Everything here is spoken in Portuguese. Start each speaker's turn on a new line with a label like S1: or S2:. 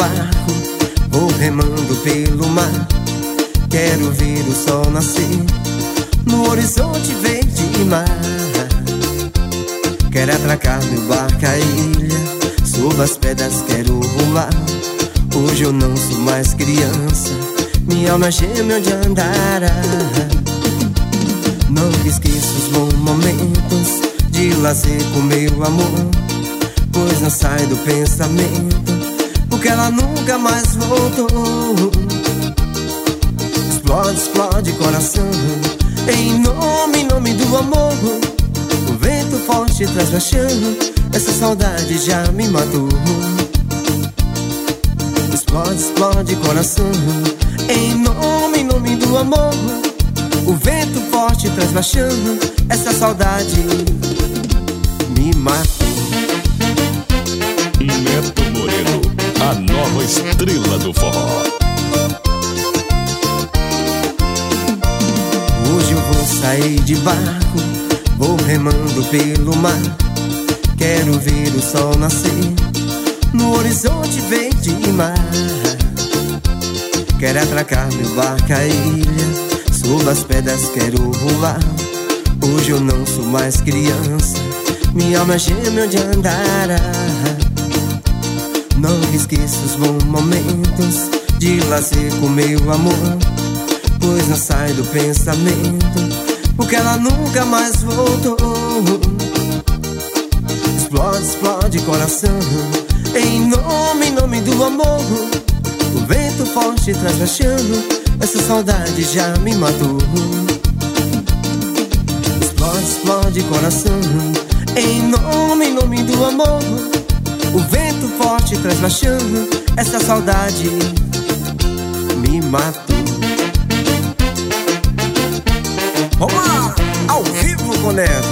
S1: barco, vou remando pelo mar. Quero ver o sol nascer no horizonte verde e mar. Quero atracar meu barco à ilha, sob as pedras quero voar. Hoje eu não sou mais criança, minha alma geme onde andará. Não esqueço os bons momentos de lazer com meu amor, pois não sai do pensamento, porque ela nunca mais voltou. Explode, explode coração, em nome do amor. O vento forte traz paixão, essa saudade já me matou. Explode, explode coração, em nome do amor. O vento forte traz paixão, essa saudade me matou.
S2: Neto Moreno, a nova estrela do forró.
S1: Hoje eu vou sair de barco, vou remando pelo mar. Quero ver o sol nascer no horizonte verde e mar. Quero atracar meu barco à ilha, sob as pedras quero voar. Hoje eu não sou mais criança, minha alma geme onde andará. Não esqueço os bons momentos de lazer com meu amor, pois não sai do pensamento, porque ela nunca mais voltou. Explode, explode coração, em nome do amor. O vento forte traz paixão, essa saudade já me matou. Explode, explode coração, em nome do amor. O vento forte traz paixão, essa saudade me matou. Vamos lá, ao vivo com Neto.